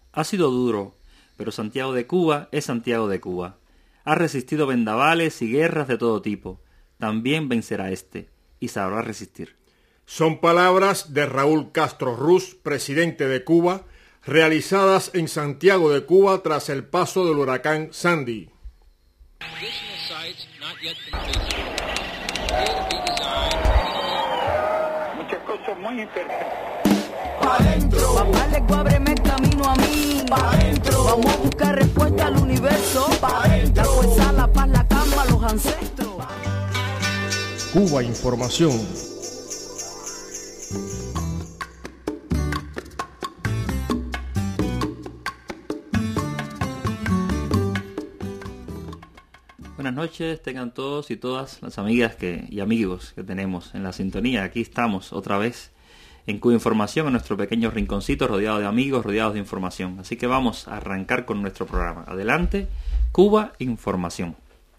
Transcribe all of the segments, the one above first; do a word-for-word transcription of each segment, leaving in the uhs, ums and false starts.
Ha sido duro, pero Santiago de Cuba es Santiago de Cuba. Ha resistido vendavales y guerras de todo tipo. También vencerá este, y sabrá resistir. Son palabras de Raúl Castro Ruz, presidente de Cuba, realizadas en Santiago de Cuba tras el paso del huracán Sandy. Muchas cosas muy interesantes. Pa' adentro. Papá le ábreme el camino a mí. Pa' adentro. Vamos a buscar respuesta al universo. Pa' adentro. La fuerza, la paz, la calma, los ancestros. Cuba Información. Buenas noches, tengan todos y todas las amigas que, y amigos que tenemos en la sintonía. Aquí estamos otra vez en Cuba Información, en nuestro pequeño rinconcito rodeado de amigos, rodeados de información. Así que vamos a arrancar con nuestro programa. Adelante, Cuba Información.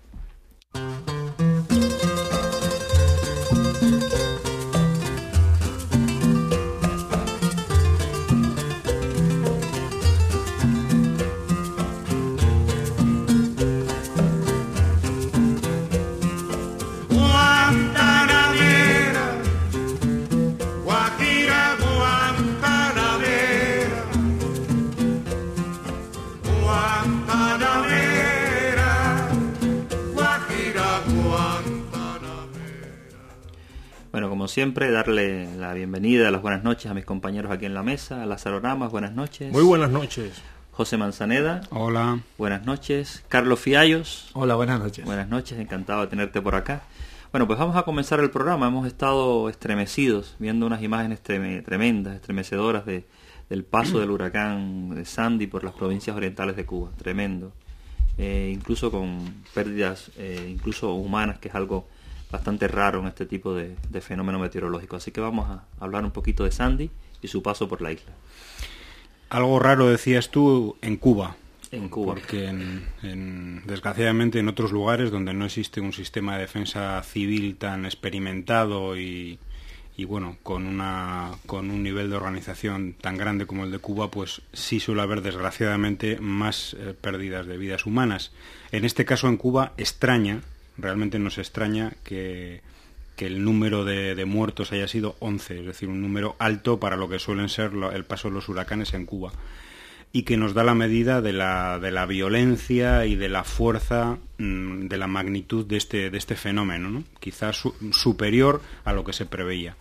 Bueno, como siempre, darle la bienvenida, las buenas noches a mis compañeros aquí en la mesa. Lázaro Ramas, buenas noches. Muy buenas noches. José Manzaneda. Hola. Buenas noches. Carlos Fiallos. Hola, buenas noches. Buenas noches, encantado de tenerte por acá. Bueno, pues vamos a comenzar el programa. Hemos estado estremecidos viendo unas imágenes trem- tremendas, estremecedoras de, del paso del huracán de Sandy por las provincias orientales de Cuba. Tremendo. Eh, incluso con pérdidas, eh, incluso humanas, que es algo bastante raro en este tipo de, de fenómeno meteorológico. Así que vamos a hablar un poquito de Sandy y su paso por la isla. Algo raro decías tú en Cuba. En Cuba. Porque en, en, desgraciadamente en otros lugares donde no existe un sistema de defensa civil tan experimentado y, y bueno, con una con un nivel de organización tan grande como el de Cuba, pues sí suele haber desgraciadamente más eh, pérdidas de vidas humanas. En este caso en Cuba extraña, realmente nos extraña que, que el número de, de muertos haya sido once, es decir, un número alto para lo que suelen ser lo, el paso de los huracanes en Cuba, y que nos da la medida de la, de la violencia y de la fuerza, mmm, de la magnitud de este, de este fenómeno, ¿no? Quizás su, superior a lo que se preveía.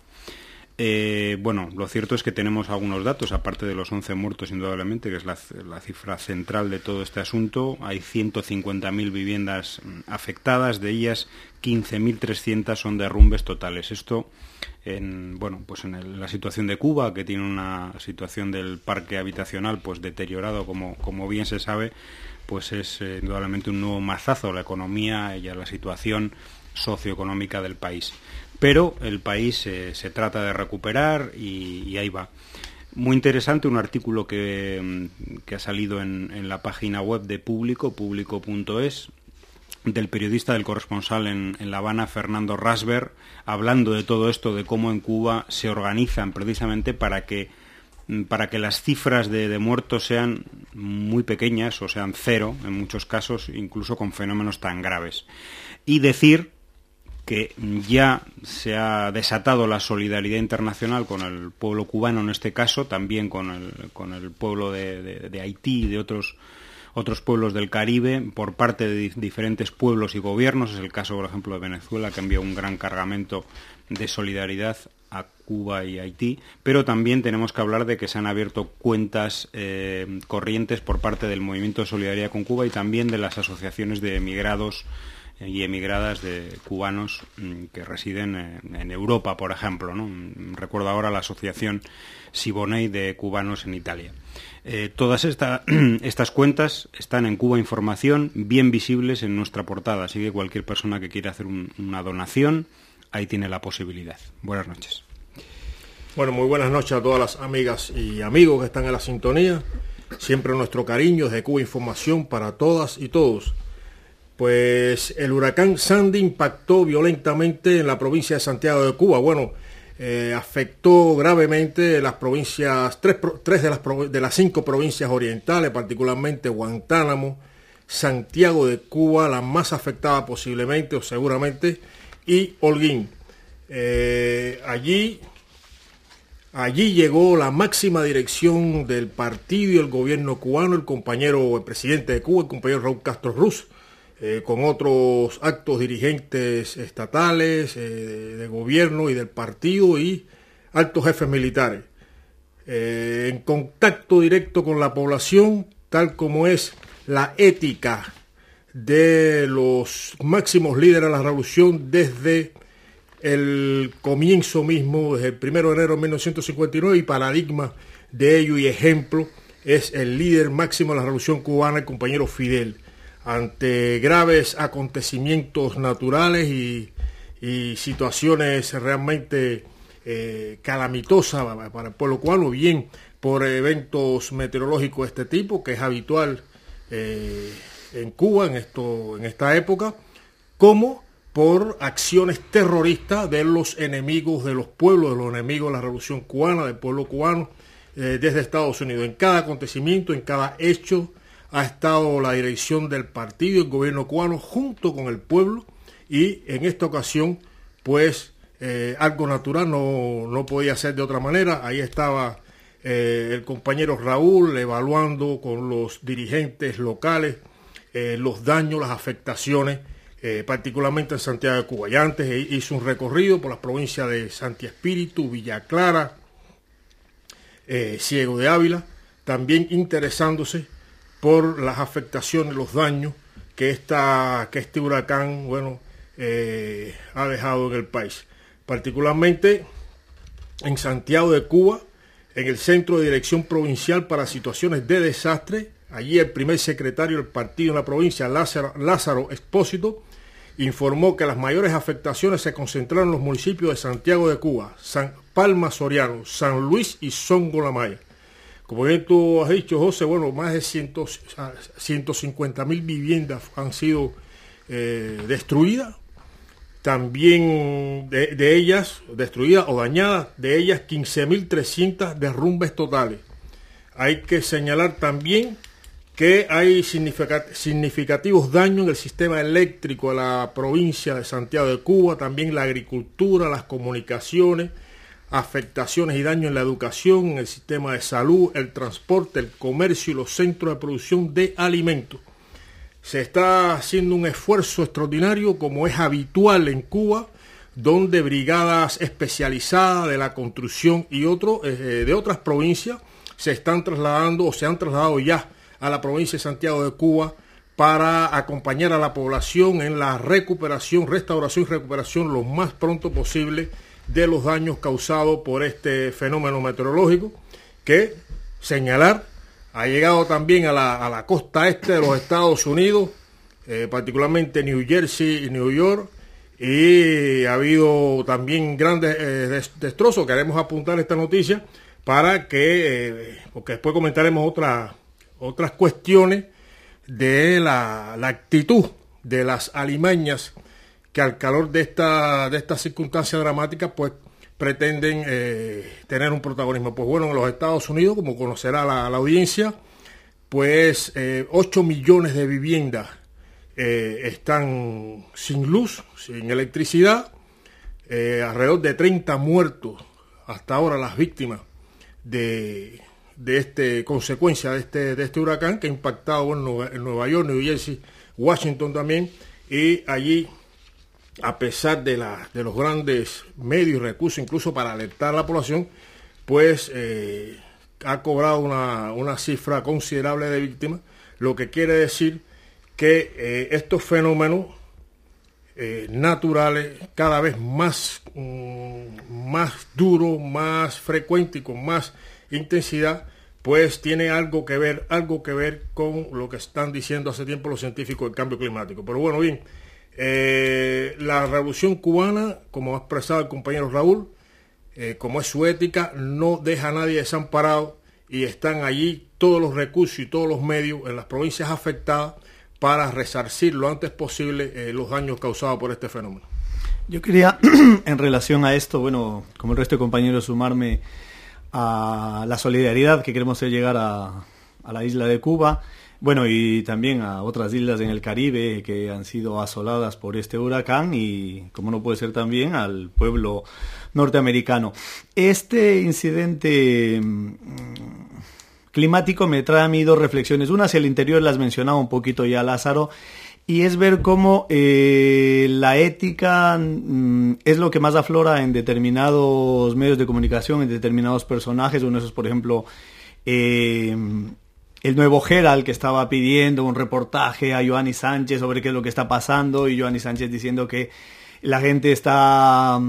Eh, bueno, lo cierto es que tenemos algunos datos, aparte de los once muertos indudablemente, que es la, la cifra central de todo este asunto. Hay ciento cincuenta mil viviendas afectadas, de ellas quince mil trescientas son derrumbes totales. Esto, en, bueno, pues en el, la situación de Cuba, que tiene una situación del parque habitacional pues deteriorado, como, como bien se sabe, pues es eh, indudablemente un nuevo mazazo a la economía y a la situación socioeconómica del país. Pero el país eh, se trata de recuperar y, y ahí va. Muy interesante un artículo que, que ha salido en, en la página web de Público, público punto es, del periodista, del corresponsal en, en La Habana, Fernando Rasberg, hablando de todo esto, de cómo en Cuba se organizan precisamente para que, para que las cifras de, de muertos sean muy pequeñas, o sean cero, en muchos casos, incluso con fenómenos tan graves. Y decir que ya se ha desatado la solidaridad internacional con el pueblo cubano en este caso, también con el, con el pueblo de, de, de Haití y de otros, otros pueblos del Caribe, por parte de di- diferentes pueblos y gobiernos. Es el caso, por ejemplo, de Venezuela, que envió un gran cargamento de solidaridad a Cuba y Haití, pero también tenemos que hablar de que se han abierto cuentas eh, corrientes por parte del Movimiento de Solidaridad con Cuba y también de las asociaciones de emigrados y emigradas de cubanos que residen en Europa, por ejemplo, ¿no? Recuerdo ahora la asociación Siboney de cubanos en Italia. Eh, todas esta, estas cuentas están en Cuba Información, bien visibles en nuestra portada, así que cualquier persona que quiera hacer un, una donación, ahí tiene la posibilidad. Buenas noches. Bueno, muy buenas noches a todas las amigas y amigos que están en la sintonía. Siempre nuestro cariño desde Cuba Información para todas y todos. Pues el huracán Sandy impactó violentamente en la provincia de Santiago de Cuba. Bueno, eh, afectó gravemente las provincias, tres, tres de, las, de las cinco provincias orientales, particularmente Guantánamo, Santiago de Cuba, la más afectada posiblemente o seguramente, y Holguín. Eh, allí, allí llegó la máxima dirección del partido y el gobierno cubano, el compañero, el presidente de Cuba, el compañero Raúl Castro Ruz, eh, con otros actos dirigentes estatales, eh, de, de gobierno y del partido y altos jefes militares. Eh, en contacto directo con la población, tal como es la ética de los máximos líderes de la revolución desde el comienzo mismo, desde el primero de enero de mil novecientos cincuenta y nueve, y paradigma de ello y ejemplo es el líder máximo de la revolución cubana, el compañero Fidel. Ante graves acontecimientos naturales y, y situaciones realmente eh, calamitosas para el pueblo cubano, bien por eventos meteorológicos de este tipo, que es habitual eh, en Cuba en, esto, en esta época, como por acciones terroristas de los enemigos de los pueblos, de los enemigos de la revolución cubana, del pueblo cubano, eh, desde Estados Unidos. En cada acontecimiento, en cada hecho, ha estado la dirección del partido y el gobierno cubano junto con el pueblo, y en esta ocasión, pues, eh, algo natural, no, no podía ser de otra manera. Ahí estaba eh, el compañero Raúl evaluando con los dirigentes locales eh, los daños, las afectaciones, Eh, particularmente en Santiago de Cuba. Ya antes hizo un recorrido por las provincias de Santi Espíritu, Villa Clara, eh, Ciego de Ávila, también interesándose por las afectaciones, los daños que, esta, que este huracán, bueno, eh, ha dejado en el país. Particularmente en Santiago de Cuba, en el Centro de Dirección Provincial para Situaciones de Desastre, allí el primer secretario del partido en la provincia, Lázaro, Lázaro Expósito, informó que las mayores afectaciones se concentraron en los municipios de Santiago de Cuba, San Palma Soriano, San Luis y Songo La Maya. Como bien tú has dicho, José, bueno, más de ciento cincuenta mil viviendas han sido eh, destruidas. También de, de ellas, destruidas o dañadas, de ellas quince mil trescientos derrumbes totales. Hay que señalar también que hay significativos daños en el sistema eléctrico de la provincia de Santiago de Cuba, también la agricultura, las comunicaciones, afectaciones y daños en la educación, en el sistema de salud, el transporte, el comercio y los centros de producción de alimentos. Se está haciendo un esfuerzo extraordinario, como es habitual en Cuba, donde brigadas especializadas de la construcción y otro, eh, de otras provincias se están trasladando o se han trasladado ya a la provincia de Santiago de Cuba para acompañar a la población en la recuperación, restauración y recuperación lo más pronto posible de los daños causados por este fenómeno meteorológico, que, señalar, ha llegado también a la, a la costa este de los Estados Unidos, eh, particularmente New Jersey y New York, y ha habido también grandes eh, destrozos. Queremos apuntar esta noticia para que, eh, porque después comentaremos otra otras cuestiones de la, la actitud de las alimañas que al calor de esta de estas circunstancias dramáticas pues pretenden eh, tener un protagonismo. Pues bueno, en los Estados Unidos, como conocerá la, la audiencia, pues eh, ocho millones de viviendas eh, están sin luz, sin electricidad, eh, alrededor de treinta muertos hasta ahora las víctimas de de este consecuencia de este de este huracán, que ha impactado bueno, en Nueva York, New Jersey, Washington también, y allí, a pesar de la de los grandes medios y recursos incluso para alertar a la población, pues eh, ha cobrado una, una cifra considerable de víctimas, lo que quiere decir que eh, estos fenómenos eh, naturales cada vez más mm, más duros, más frecuentes y con más intensidad, pues tiene algo que ver, algo que ver con lo que están diciendo hace tiempo los científicos del cambio climático. Pero bueno, bien, eh, la revolución cubana, como ha expresado el compañero Raúl, eh, como es su ética, no deja a nadie desamparado, y están allí todos los recursos y todos los medios en las provincias afectadas para resarcir lo antes posible eh, los daños causados por este fenómeno. Yo quería, en relación a esto, bueno, como el resto de compañeros, sumarme a la solidaridad que queremos hacer llegar a, a la isla de Cuba, bueno, y también a otras islas en el Caribe que han sido asoladas por este huracán y, como no puede ser, también al pueblo norteamericano. Este incidente mmm, climático me trae a mí dos reflexiones. Una hacia el interior, las mencionaba un poquito ya Lázaro, y es ver cómo eh, la ética mmm, es lo que más aflora en determinados medios de comunicación, en determinados personajes. Uno de esos, por ejemplo, eh, el nuevo Herald, que estaba pidiendo un reportaje a Joanny Sánchez sobre qué es lo que está pasando, y Joanny Sánchez diciendo que la gente está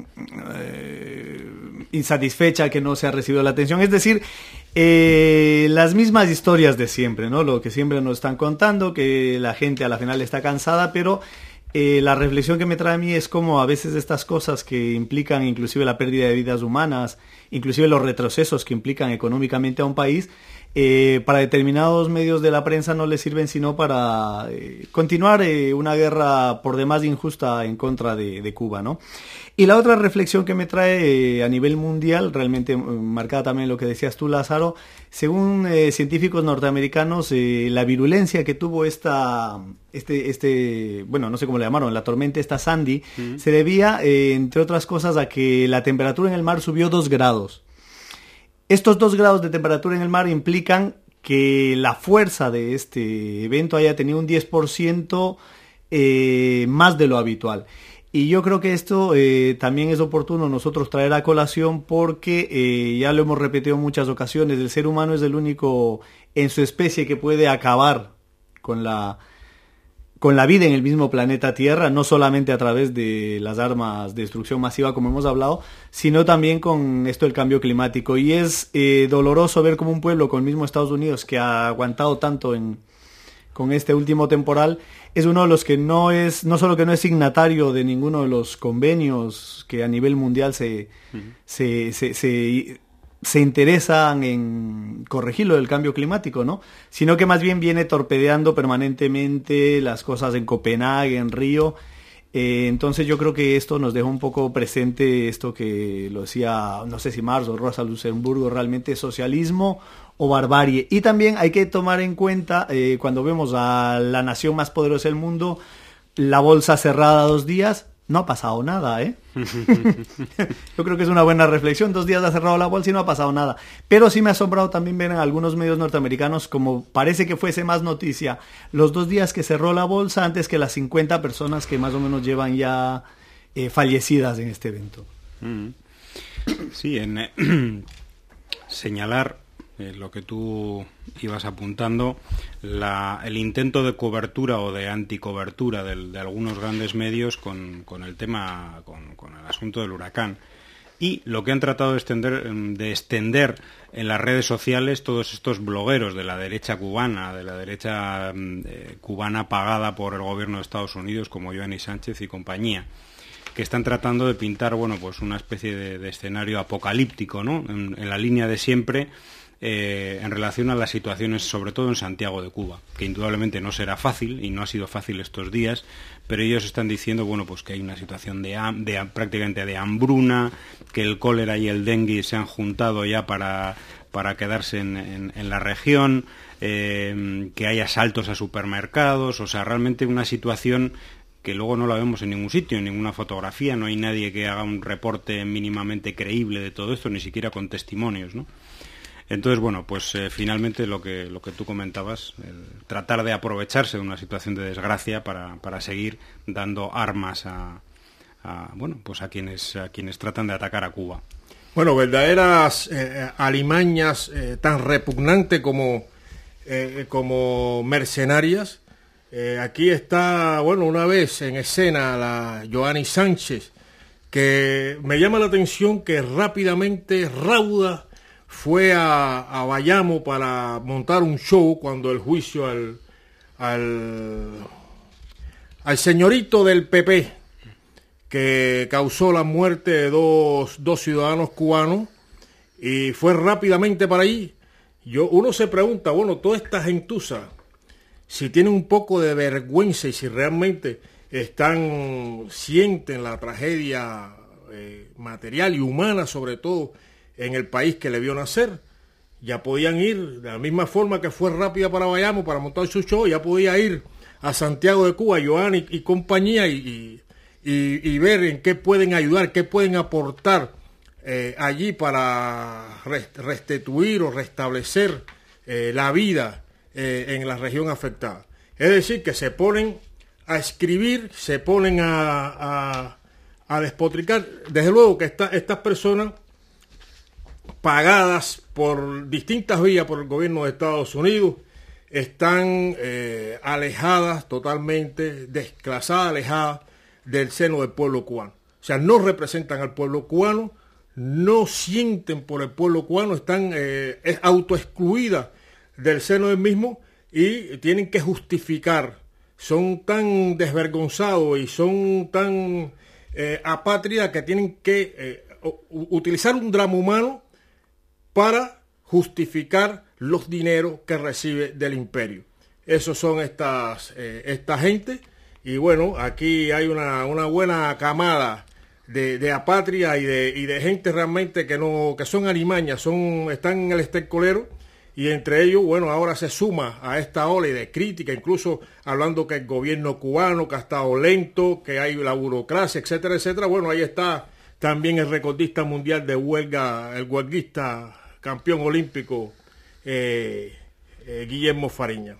eh, insatisfecha, que no se ha recibido la atención. Es decir, eh, las mismas historias de siempre, ¿no? Lo que siempre nos están contando, que la gente a la final está cansada, pero eh, la reflexión que me trae a mí es como a veces estas cosas que implican inclusive la pérdida de vidas humanas, inclusive los retrocesos que implican económicamente a un país, Eh, para determinados medios de la prensa no les sirven sino para eh, continuar eh, una guerra por demás injusta en contra de, de Cuba, ¿no? Y la otra reflexión que me trae eh, a nivel mundial, realmente eh, marcada también lo que decías tú, Lázaro, según eh, científicos norteamericanos, eh, la virulencia que tuvo esta, este, este, bueno, no sé cómo le llamaron, la tormenta esta Sandy, uh-huh. se debía, eh, entre otras cosas, a que la temperatura en el mar subió dos grados. Estos dos grados de temperatura en el mar implican que la fuerza de este evento haya tenido un diez por ciento eh, más de lo habitual. Y yo creo que esto eh, también es oportuno nosotros traer a colación porque eh, ya lo hemos repetido en muchas ocasiones, el ser humano es el único en su especie que puede acabar con la... con la vida en el mismo planeta Tierra, no solamente a través de las armas de destrucción masiva, como hemos hablado, sino también con esto del cambio climático. Y es eh, doloroso ver como un pueblo, con el mismo Estados Unidos, que ha aguantado tanto en, con este último temporal, es uno de los que no es, no solo que no es signatario de ninguno de los convenios que a nivel mundial se, uh-huh. se, se, se se interesan en corregir lo del cambio climático, ¿no? Sino que más bien viene torpedeando permanentemente las cosas en Copenhague, en Río. Eh, entonces yo creo que esto nos deja un poco presente esto que lo decía, no sé si Marx o Rosa Luxemburgo, realmente socialismo o barbarie. Y también hay que tomar en cuenta, eh, cuando vemos a la nación más poderosa del mundo, la bolsa cerrada dos días, no ha pasado nada, ¿eh? Yo creo que es una buena reflexión. Dos días ha cerrado la bolsa y no ha pasado nada. Pero sí me ha asombrado también ver en algunos medios norteamericanos como parece que fuese más noticia los dos días que cerró la bolsa antes que las cincuenta personas que más o menos llevan ya eh, fallecidas en este evento. Sí, en eh, señalar eh, lo que tú ibas apuntando, la, el intento de cobertura o de anticobertura de, de algunos grandes medios con, con el tema, con, con el asunto del huracán. Y lo que han tratado de extender, de extender en las redes sociales todos estos blogueros de la derecha cubana, de la derecha eh, cubana pagada por el gobierno de Estados Unidos, como Joanny Sánchez y compañía, que están tratando de pintar, bueno, pues una especie de, de escenario apocalíptico, ¿no? En, en la línea de siempre, eh, en relación a las situaciones, sobre todo en Santiago de Cuba, que indudablemente no será fácil, y no ha sido fácil estos días, pero ellos están diciendo, bueno, pues que hay una situación de, de prácticamente de hambruna, que el cólera y el dengue se han juntado ya para, para quedarse en, en, en la región, eh, que hay asaltos a supermercados, o sea, realmente una situación que luego no la vemos en ningún sitio, en ninguna fotografía, no hay nadie que haga un reporte mínimamente creíble de todo esto, ni siquiera con testimonios, ¿no? Entonces, bueno, pues eh, finalmente lo que lo que tú comentabas, el tratar de aprovecharse de una situación de desgracia para, para seguir dando armas a, a bueno, pues a quienes a quienes tratan de atacar a Cuba. Bueno, verdaderas eh, alimañas eh, tan repugnantes como eh, como mercenarias. Eh, aquí está, bueno, una vez en escena la Joanny Sánchez, que me llama la atención que rápidamente, rauda, fue a, a Bayamo para montar un show cuando el juicio al, al, al señorito del P P, que causó la muerte de dos, dos ciudadanos cubanos, y fue rápidamente para allí. Yo, uno se pregunta, bueno, toda esta gentuza, si tiene un poco de vergüenza y si realmente están, sienten la tragedia eh, material y humana, sobre todo en el país que le vio nacer. Ya podían ir, de la misma forma que fue rápida para Bayamo, para montar su show, ya podía ir a Santiago de Cuba, Joan y, y compañía, y, y, y ver en qué pueden ayudar, qué pueden aportar eh, allí para rest, restituir o restablecer eh, la vida eh, en la región afectada. Es decir, que se ponen a escribir, se ponen a, a, a despotricar. Desde luego que esta, estas personas, pagadas por distintas vías por el gobierno de Estados Unidos, están eh, alejadas totalmente, desclasadas, alejadas del seno del pueblo cubano. O sea, no representan al pueblo cubano, no sienten por el pueblo cubano, están eh, autoexcluidas del seno del mismo y tienen que justificar. Son tan desvergonzados y son tan eh, apátridas que tienen que eh, utilizar un drama humano para justificar los dineros que recibe del imperio. Esos son estas eh, esta gente, y bueno, aquí hay una, una buena camada de, de apatria y de, y de gente realmente que no que son alimañas, son, están en el estercolero, y entre ellos, bueno, ahora se suma a esta ola de crítica, incluso hablando que el gobierno cubano que ha estado lento, que hay la burocracia, etcétera, etcétera. Bueno, ahí está también el recordista mundial de huelga, el huelguista campeón olímpico, eh, eh, Guillermo Fariña.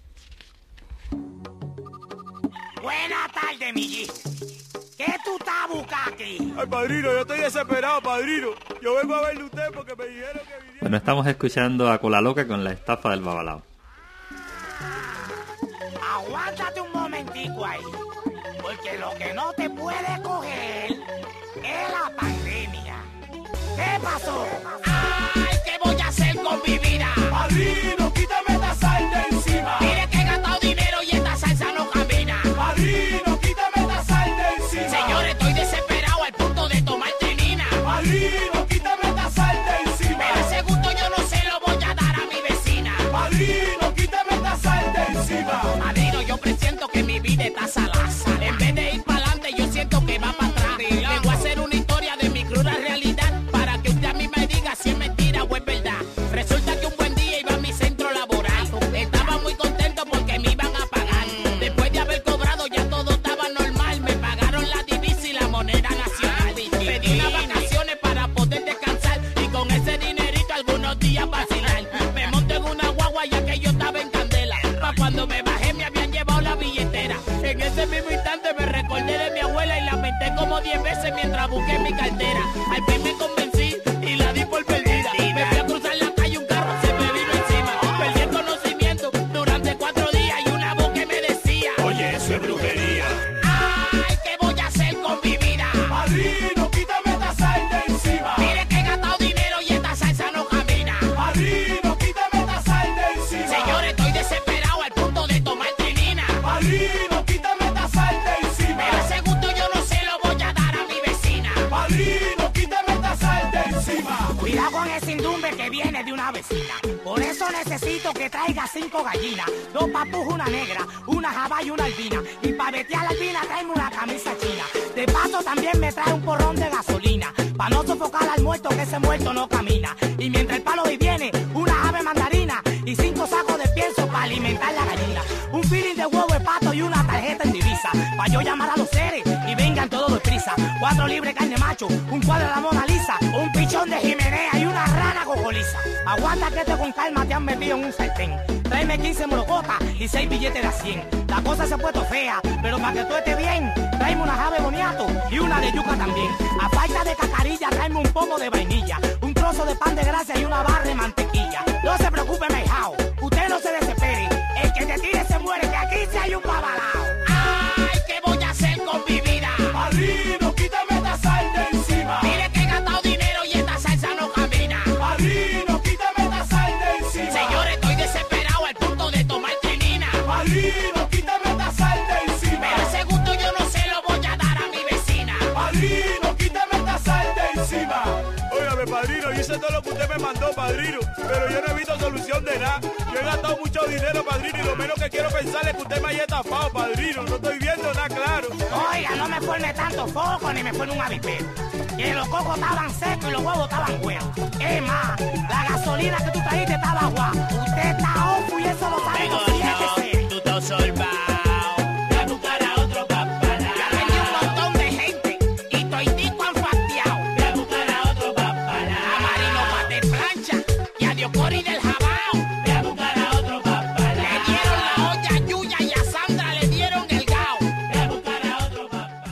Buenas tardes, Migi. ¿Qué tú estás buscando aquí? Ay, padrino, yo estoy desesperado, padrino. Yo vengo a verle a usted porque me dijeron que viniera. Bueno, estamos escuchando a Cola Loca con la estafa del Babalao. Aguántate un momentico ahí, porque lo que no te puede coger es la pandemia. ¿Qué pasó? ¡Ay, qué voy a hacer con mi vida! Padrino, quítame esta sal de encima. Mire que he gastado dinero y esta salsa no camina. Padrino, quítame esta sal de encima. Señores, estoy desesperado al punto de tomar trinina. Padrino, quítame esta sal de encima. Pero ese gusto yo no se lo voy a dar a mi vecina. Padrino, quítame esta sal de encima. Padrino, yo presiento que mi vida está salaza. En vez de ir para adelante, yo siento que va para atrás. Vengo a hacer una historia de mi cruda realidad para que usted a mí me diga si es mentira o es verdad. Resulta que un buen día iba a mi centro laboral. Estaba muy contento porque me iban a pagar. Después de haber cobrado ya todo estaba normal. Me pagaron la divisa y la moneda nacional. Pedí unas vacaciones para poder descansar y con ese dinerito algunos días vacilar. Me monté en una guagua ya que yo estaba en candela. Pa' cuando me bajé me habían llevado la billetera. En ese mismo instante me recordé de mi abuela y la menté como diez veces mientras busqué mi cartera. Al fin me convencí y la di por perdida. Me fui a cruzar la calle, un carro se me vino encima. Perdí el conocimiento durante cuatro días y una voz que me decía: Oye, eso es brujería. ¡Ay, qué voy a hacer con mi vida! Padrino, quítame esta sal de encima. Mire que he gastado dinero y esta salsa no camina. Padrino, quítame esta sal de encima. Señores, estoy desesperado al punto de tomar trinina. Padrino, quítame esta sal de encima. Pero ese gusto yo no se lo voy a dar a mi vecina. Padrino, quítame esta sal de encima. Cuidado con ese indumbe que viene de una vecina. Por eso necesito que traiga cinco gallinas, dos papus, una negra, una jaba y una albina. Y para vetear la albina tráeme una camisa china. De paso también me trae un porrón de gasolina, para no sofocar al muerto que ese muerto no camina. Y mientras el palo y viene, una ave mandarina y cinco sacos de pienso para alimentar la gallina. Un feeling de huevo de pato y una tarjeta en divisa, para yo llamar a los seres y vengan todos deprisa. Cuatro libres carne macho, un cuadro de la Mona Lisa, un pichón de Jimenea y una rana cojoliza. Aguanta que te con calma te han metido en un sartén. Tráeme quince morocotas y seis billetes de a cien. La cosa se ha puesto fea, pero para que tú estés bien, tráeme una jave boniato y una de yuca también. A falta de cacarilla, tráeme un pomo de vainilla, un trozo de pan de gracia y una barra de mantequilla. No se preocupe, mejao, usted no se desespere. El que te tire se muere, que aquí se hay un babalao. ¡Ay, qué voy a hacer con mi vida! Padrino, quítame esta sal de encima. Mire que he gastado dinero y esta salsa no camina. Padrino, quítame esta sal de encima. Señores, estoy desesperado al punto de tomar trinina. Padrino, quítame esta sal de encima. Pero ese gusto yo no se lo voy a dar a mi vecina. Padrino, quítame esta sal de encima. Óigame, padrino, hice todo lo que usted me mandó, padrino, pero yo no he visto solución de nada. Yo he gastado mucho dinero, padrino, y lo menos que quiero pensar es que usted me haya estafado, padrino. No estoy viendo nada claro. Oiga, no me forme tanto foco ni me forme un avispero. Que los cocos estaban secos y los huevos estaban buenos. Es más, la gasolina que tú trajiste estaba agua. Usted está ojo y eso lo sabe los siete. Tú estás solvado. Cori del Jabao, ve a buscar a otro papá. Le dieron la olla a Yuya y a Sandra le dieron el gao. Ve a buscar a otro papá.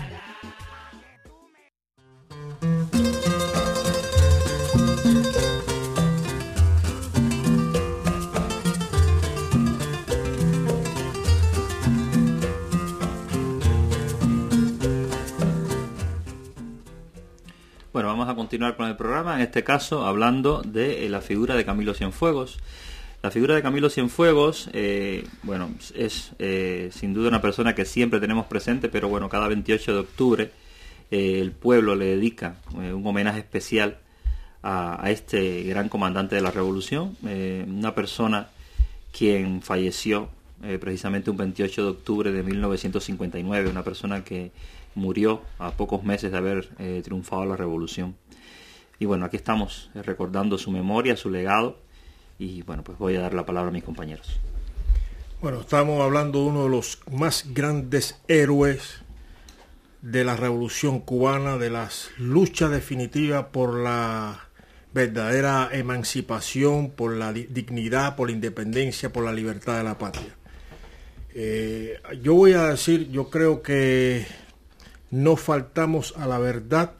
Bueno, vamos a continuar con el programa, en este caso hablando de eh, la figura de Camilo Cienfuegos. La figura de Camilo Cienfuegos, eh, bueno, es eh, sin duda una persona que siempre tenemos presente, pero bueno, cada veintiocho de octubre eh, el pueblo le dedica eh, un homenaje especial a, a este gran comandante de la revolución, eh, una persona quien falleció eh, precisamente un veintiocho de octubre de mil novecientos cincuenta y nueve, una persona que murió a pocos meses de haber eh, triunfado la revolución. Y bueno, aquí estamos eh, recordando su memoria, su legado, y bueno, pues voy a dar la palabra a mis compañeros. Bueno, estamos hablando de uno de los más grandes héroes de la revolución cubana, de las luchas definitivas por la verdadera emancipación, por la dignidad, por la independencia, por la libertad de la patria. Eh, yo voy a decir, yo creo que no faltamos a la verdad,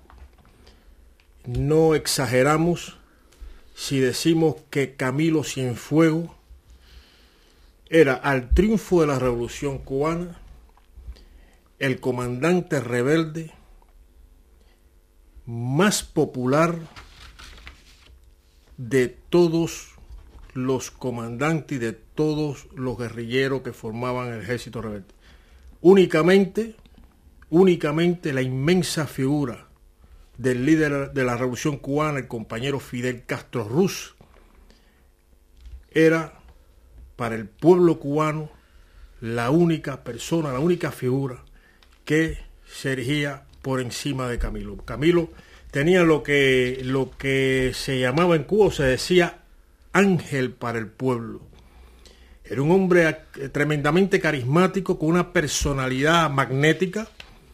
no exageramos si decimos que Camilo Cienfuegos era al triunfo de la revolución cubana el comandante rebelde más popular de todos los comandantes y de todos los guerrilleros que formaban el ejército rebelde. Únicamente, únicamente la inmensa figura del líder de la revolución cubana, el compañero Fidel Castro Ruz, era para el pueblo cubano la única persona, la única figura que se erigía por encima de Camilo. Camilo tenía lo que, lo que se llamaba en Cuba, se decía ángel para el pueblo. Era un hombre tremendamente carismático, con una personalidad magnética,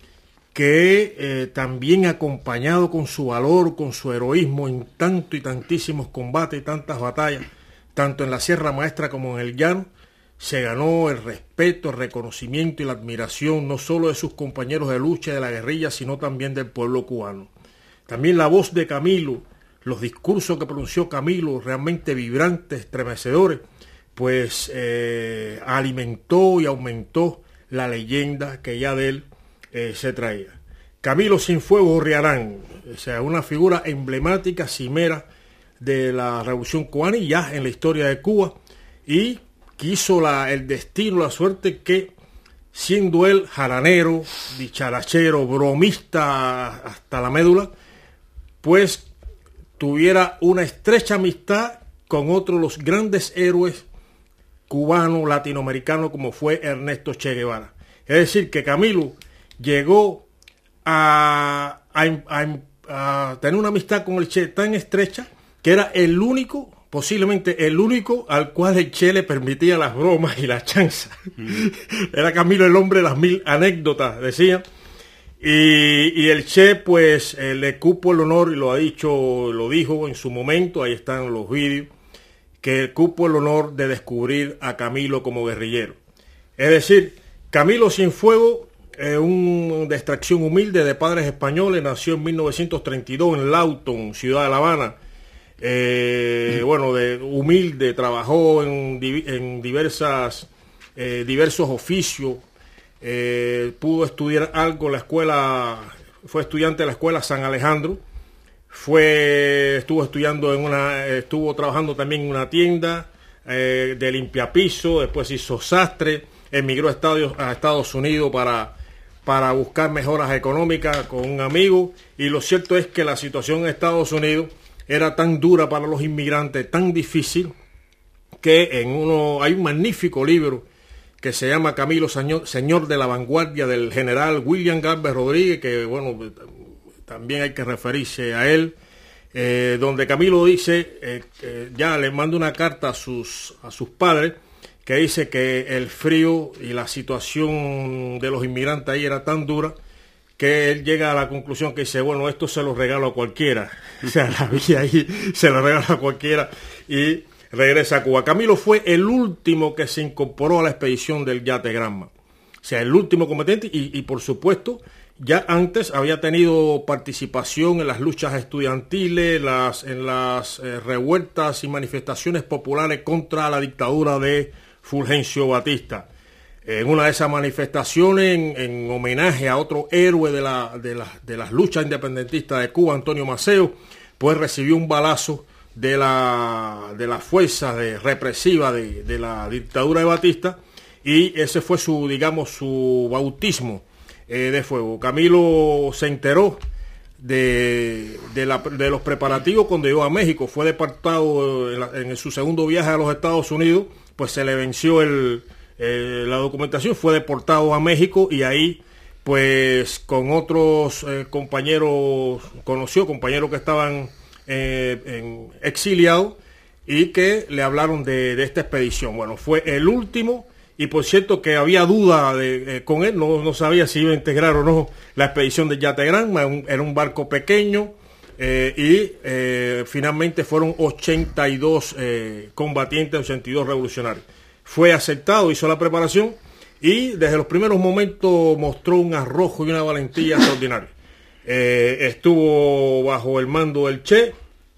que eh, también acompañado con su valor, con su heroísmo en tanto y tantísimos combates y tantas batallas, tanto en la Sierra Maestra como en el llano, se ganó el respeto, el reconocimiento y la admiración no solo de sus compañeros de lucha y de la guerrilla, sino también del pueblo cubano. También la voz de Camilo, los discursos que pronunció Camilo, realmente vibrantes, estremecedores, pues eh, alimentó y aumentó la leyenda que ya de él Eh, se traía. Camilo Cienfuegos Riarán, o sea, una figura emblemática, cimera de la revolución cubana y ya en la historia de Cuba, y quiso la, el destino, la suerte que, siendo él jaranero, dicharachero, bromista hasta la médula, pues tuviera una estrecha amistad con otro de los grandes héroes cubanos, latinoamericanos, como fue Ernesto Che Guevara. Es decir, que Camilo llegó a, a, a, a tener una amistad con el Che tan estrecha que era el único, posiblemente el único al cual el Che le permitía las bromas y las chanzas. Mm. Era Camilo el hombre de las mil anécdotas, decía. Y, y el Che pues eh, le cupo el honor, y lo ha dicho, lo dijo en su momento, ahí están los vídeos, que cupo el honor de descubrir a Camilo como guerrillero. Es decir, Camilo Cienfuegos, Eh, un de extracción humilde de padres españoles, nació en mil novecientos treinta y dos en Lawton, ciudad de La Habana. Eh, bueno, de humilde, trabajó en, en diversas eh, diversos oficios, eh, pudo estudiar algo en la escuela, fue estudiante de la escuela San Alejandro, fue estuvo estudiando en una, estuvo trabajando también en una tienda eh, de limpiapiso, después hizo sastre, emigró a Estados, a Estados Unidos para para buscar mejoras económicas con un amigo, y lo cierto es que la situación en Estados Unidos era tan dura para los inmigrantes, tan difícil, que en uno hay un magnífico libro que se llama Camilo Señor, Señor de la Vanguardia, del general William Galvez Rodríguez, que bueno, también hay que referirse a él, eh, donde Camilo dice, eh, eh, ya le manda una carta a sus, a sus padres, que dice que el frío y la situación de los inmigrantes ahí era tan dura, que él llega a la conclusión que dice, bueno, esto se lo regalo a cualquiera, o sea, la vida ahí se lo regala a cualquiera, y regresa a Cuba. Camilo fue el último que se incorporó a la expedición del Yate Granma, o sea, el último combatiente, y, y por supuesto, ya antes había tenido participación en las luchas estudiantiles, las, en las eh, revueltas y manifestaciones populares contra la dictadura de Fulgencio Batista. En una de esas manifestaciones, en, en homenaje a otro héroe de, la, de, la, de las luchas independentistas de Cuba, Antonio Maceo, pues recibió un balazo de la, de la fuerza de, represiva de, de la dictadura de Batista, y ese fue su, digamos, su bautismo eh, de fuego. Camilo se enteró de, de, la, de los preparativos cuando llegó a México. Fue deportado en, la, en su segundo viaje a los Estados Unidos, pues se le venció el, eh, la documentación, fue deportado a México, y ahí pues con otros eh, compañeros, conoció compañeros que estaban eh, en, exiliados, y que le hablaron de, de esta expedición. Bueno, fue el último, y por cierto que había duda de, eh, con él, no, no sabía si iba a integrar o no la expedición de Yate Granma, era un barco pequeño, eh, y eh, finalmente fueron ochenta y dos eh, combatientes, ochenta y dos revolucionarios. Fue aceptado, hizo la preparación, y desde los primeros momentos mostró un arrojo y una valentía extraordinaria. Eh, estuvo bajo el mando del Che,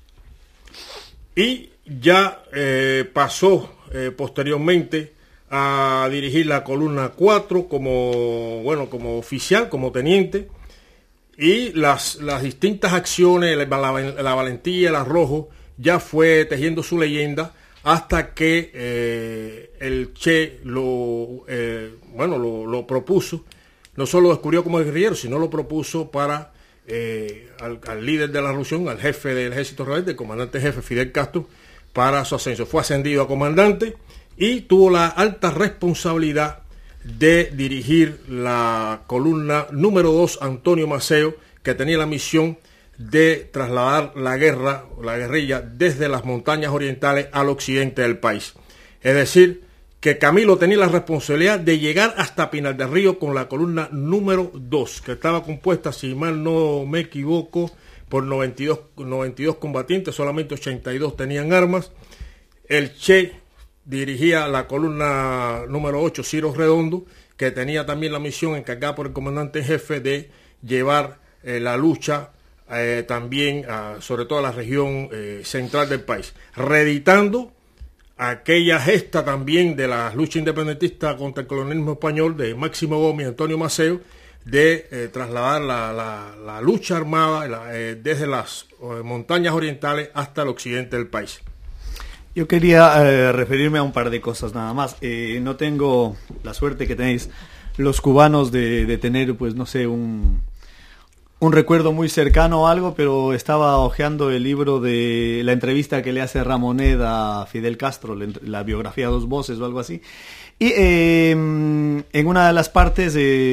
y ya eh, pasó eh, posteriormente a dirigir la columna cuatro como, bueno, como oficial, como teniente, y las, las distintas acciones, la, la, la valentía, el arrojo, ya fue tejiendo su leyenda hasta que eh, el Che lo, eh, bueno, lo, lo propuso, no solo lo descubrió como guerrillero, sino lo propuso para eh, al, al líder de la revolución, al jefe del ejército rebelde, el comandante jefe Fidel Castro, para su ascenso. Fue ascendido a comandante y tuvo la alta responsabilidad de dirigir la columna número dos, Antonio Maceo, que tenía la misión de trasladar la guerra, la guerrilla, desde las montañas orientales al occidente del país. Es decir, que Camilo tenía la responsabilidad de llegar hasta Pinar del Río con la columna número dos, que estaba compuesta, si mal no me equivoco, por noventa y dos, noventa y dos combatientes, solamente ochenta y dos tenían armas. El Che dirigía la columna número ocho, Ciro Redondo, que tenía también la misión encargada por el comandante en jefe de llevar eh, la lucha eh, también a, sobre todo a la región eh, central del país, reeditando aquella gesta también de la lucha independentista contra el colonialismo español de Máximo Gómez y Antonio Maceo, de eh, trasladar la, la, la lucha armada la, eh, desde las eh, montañas orientales hasta el occidente del país. Yo quería eh, referirme a un par de cosas nada más. Eh, no tengo la suerte que tenéis los cubanos de, de tener, pues no sé, un, un recuerdo muy cercano o algo, pero estaba hojeando el libro de la entrevista que le hace Ramonet a Fidel Castro, la, la biografía a dos voces o algo así. Y eh, en una de las partes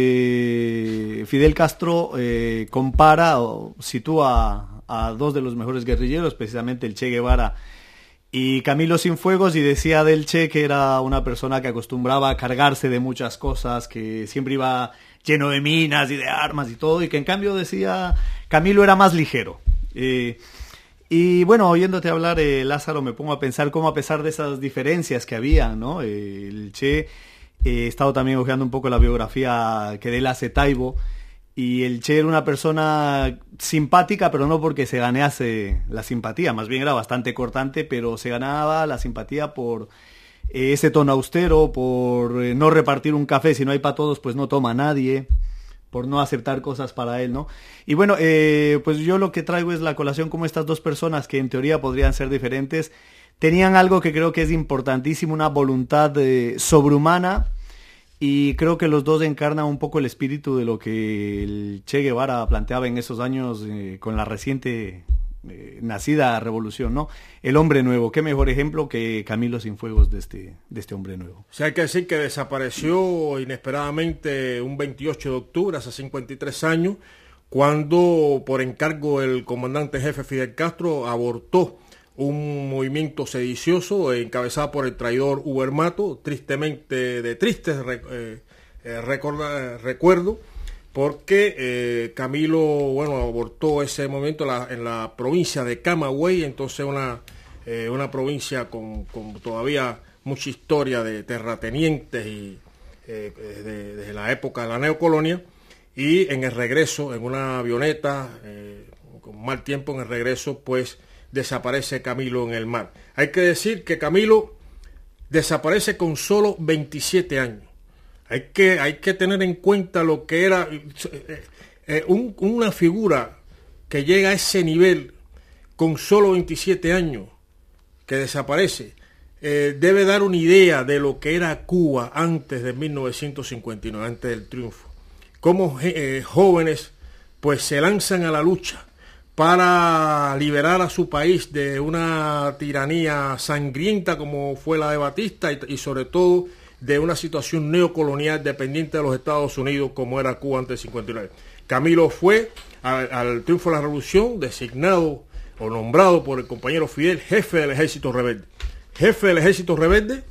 eh, Fidel Castro eh, compara o sitúa a, a dos de los mejores guerrilleros, precisamente el Che Guevara y Camilo Cienfuegos, y decía del Che que era una persona que acostumbraba a cargarse de muchas cosas, que siempre iba lleno de minas y de armas y todo, y que en cambio decía Camilo era más ligero. Eh, y bueno, oyéndote hablar, eh, Lázaro, me pongo a pensar cómo, a pesar de esas diferencias que había, ¿no? Eh, el Che, eh, he estado también hojeando un poco la biografía que de él hace Taibo, y el Che era una persona simpática, pero no porque se ganase la simpatía, más bien era bastante cortante, pero se ganaba la simpatía por eh, ese tono austero, por eh, no repartir un café, si no hay para todos, pues no toma nadie, por no aceptar cosas para él, ¿no? Y bueno, eh, pues yo lo que traigo es la colación como estas dos personas, que en teoría podrían ser diferentes, tenían algo que creo que es importantísimo, una voluntad eh, sobrehumana. Y creo que los dos encarnan un poco el espíritu de lo que el Che Guevara planteaba en esos años eh, con la reciente eh, nacida revolución, ¿no? El hombre nuevo, qué mejor ejemplo que Camilo Cienfuegos de este, de este hombre nuevo. O sea, hay que decir que desapareció inesperadamente un veintiocho de octubre, hace cincuenta y tres años, cuando por encargo del comandante jefe Fidel Castro abortó un movimiento sedicioso encabezado por el traidor Hugo Hermato, tristemente de tristes eh, eh, recorda, recuerdo, porque eh, Camilo, bueno, abortó ese movimiento en la, en la provincia de Camagüey, entonces una, eh, una provincia con, con todavía mucha historia de terratenientes y eh, de, de la época de la neocolonia, y en el regreso, en una avioneta, eh, con mal tiempo en el regreso, pues desaparece Camilo en el mar. Hay que decir que Camilo desaparece con solo veintisiete años. Hay que, hay que tener en cuenta lo que era eh, eh, un, una figura que llega a ese nivel con solo veintisiete años, que desaparece. Eh, debe dar una idea de lo que era Cuba antes de mil novecientos cincuenta y nueve, antes del triunfo. Cómo eh, jóvenes pues se lanzan a la lucha para liberar a su país de una tiranía sangrienta como fue la de Batista y, y sobre todo de una situación neocolonial dependiente de los Estados Unidos como era Cuba antes del cincuenta y nueve. Camilo fue al, al triunfo de la revolución designado o nombrado por el compañero Fidel jefe del ejército rebelde. Jefe del ejército rebelde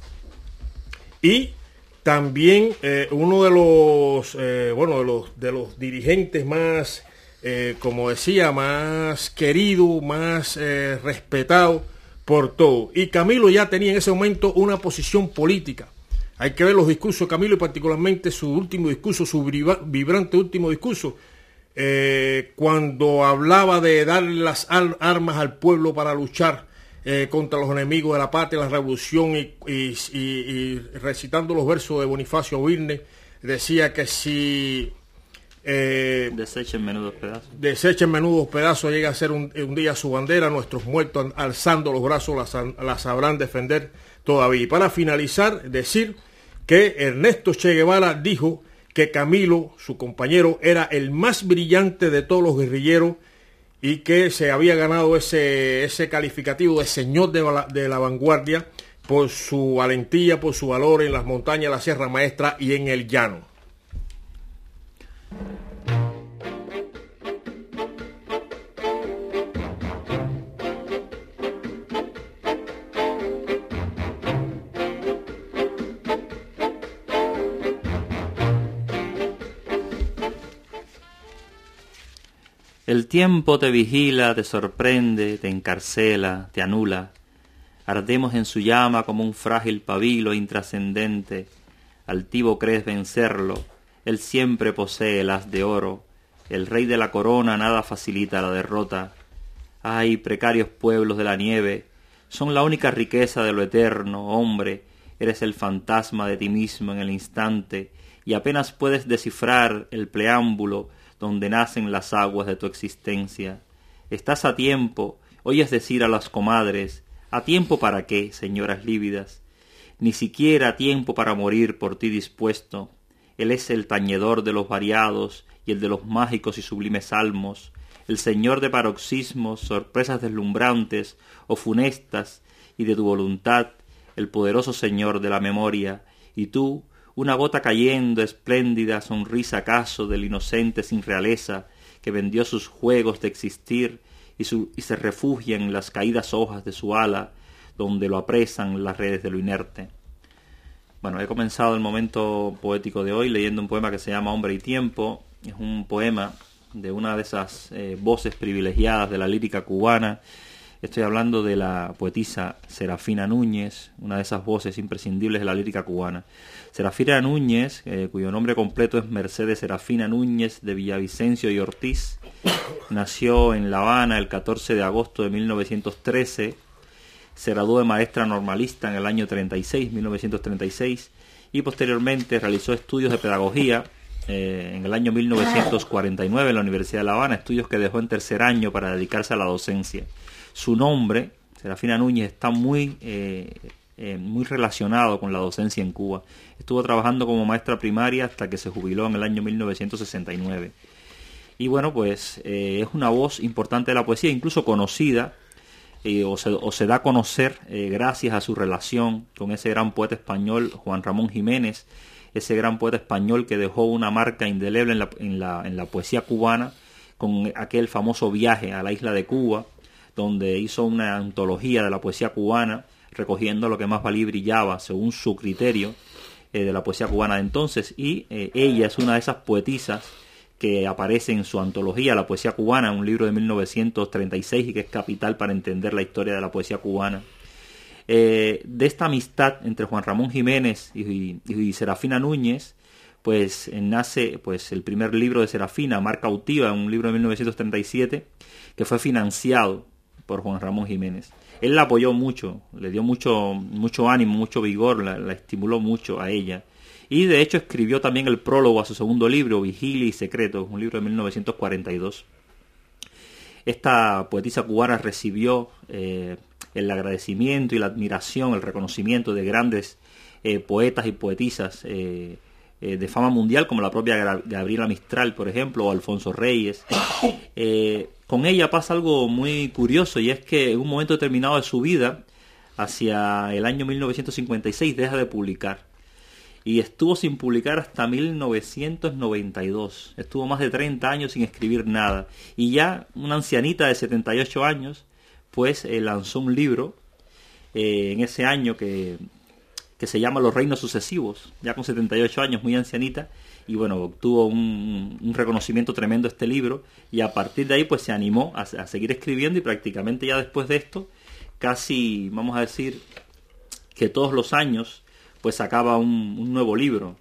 y también eh, uno de los, eh, bueno, de los, de los dirigentes más Eh, como decía, más querido, más eh, respetado por todo. Y Camilo ya tenía en ese momento una posición política. Hay que ver los discursos de Camilo y particularmente su último discurso, su vibrante último discurso, eh, cuando hablaba de darle las armas al pueblo para luchar eh, contra los enemigos de la patria, la revolución, y, y, y, y recitando los versos de Bonifacio Birne, decía que si... Eh, desechen menudos pedazos. Desechen menudos pedazos, llega a ser un, un día su bandera, nuestros muertos alzando los brazos las, las sabrán defender todavía. Y para finalizar, decir que Ernesto Che Guevara dijo que Camilo, su compañero, era el más brillante de todos los guerrilleros y que se había ganado ese, ese calificativo de señor de la, de la vanguardia por su valentía, por su valor en las montañas, la Sierra Maestra y en el llano. El tiempo te vigila, te sorprende, te encarcela, te anula. Ardemos en su llama como un frágil pabilo intrascendente. Altivo crees vencerlo, él siempre posee el haz de oro. El rey de la corona nada facilita la derrota. Ay, precarios pueblos de la nieve, son la única riqueza de lo eterno, hombre. Eres el fantasma de ti mismo en el instante, y apenas puedes descifrar el preámbulo donde nacen las aguas de tu existencia. Estás a tiempo, oyes decir a las comadres, ¿a tiempo para qué, señoras lívidas? Ni siquiera a tiempo para morir por ti dispuesto. Él es el tañedor de los variados y el de los mágicos y sublimes salmos, el señor de paroxismos, sorpresas deslumbrantes o funestas, y de tu voluntad, el poderoso señor de la memoria, y tú, una gota cayendo, espléndida sonrisa acaso del inocente sin realeza, que vendió sus juegos de existir y, su, y se refugia en las caídas hojas de su ala, donde lo apresan las redes de lo inerte. Bueno, he comenzado el momento poético de hoy leyendo un poema que se llama Hombre y Tiempo. Es un poema de una de esas eh, voces privilegiadas de la lírica cubana. Estoy hablando de la poetisa Serafina Núñez, una de esas voces imprescindibles de la lírica cubana. Serafina Núñez, eh, cuyo nombre completo es Mercedes Serafina Núñez de Villavicencio y Ortiz, nació en La Habana el catorce de agosto de mil novecientos trece, se graduó de maestra normalista en el año treinta y seis, mil novecientos treinta y seis, y posteriormente realizó estudios de pedagogía eh, en el año mil novecientos cuarenta y nueve en la Universidad de La Habana, estudios que dejó en tercer año para dedicarse a la docencia. Su nombre, Serafina Núñez, está muy, eh, eh, muy relacionado con la docencia en Cuba. Estuvo trabajando como maestra primaria hasta que se jubiló en el año mil novecientos sesenta y nueve. Y bueno, pues eh, es una voz importante de la poesía, incluso conocida, eh, o, se, o se da a conocer eh, gracias a su relación con ese gran poeta español, Juan Ramón Jiménez, ese gran poeta español que dejó una marca indeleble en la, en la, en la poesía cubana, con aquel famoso viaje a la isla de Cuba, donde hizo una antología de la poesía cubana, recogiendo lo que más valía y brillaba, según su criterio, eh, de la poesía cubana de entonces, y eh, ella es una de esas poetisas que aparece en su antología, La poesía cubana, un libro de mil novecientos treinta y seis y que es capital para entender la historia de la poesía cubana. Eh, de esta amistad entre Juan Ramón Jiménez y, y, y Serafina Núñez, pues eh, nace pues el primer libro de Serafina, Mar Cautiva, un libro de mil novecientos treinta y siete, que fue financiado por Juan Ramón Jiménez. Él la apoyó mucho, le dio mucho, mucho ánimo, mucho vigor, la, la estimuló mucho a ella. Y de hecho escribió también el prólogo a su segundo libro, Vigilia y Secretos, un libro de mil novecientos cuarenta y dos. Esta poetisa cubana recibió eh, el agradecimiento y la admiración, el reconocimiento de grandes eh, poetas y poetisas eh, eh, de fama mundial, como la propia Gabriela Mistral, por ejemplo, o Alfonso Reyes. Eh, con ella pasa algo muy curioso, y es que en un momento determinado de su vida, hacia el año mil novecientos cincuenta y seis, deja de publicar. Y estuvo sin publicar hasta mil novecientos noventa y dos. Estuvo más de treinta años sin escribir nada. Y ya una ancianita de setenta y ocho años, pues eh, lanzó un libro eh, en ese año que, que se llama Los Reinos Sucesivos, ya con setenta y ocho años, muy ancianita. Y bueno, obtuvo un, un reconocimiento tremendo este libro. Y a partir de ahí pues se animó a, a seguir escribiendo, y prácticamente ya después de esto, casi, vamos a decir, que todos los años pues sacaba un, un nuevo libro.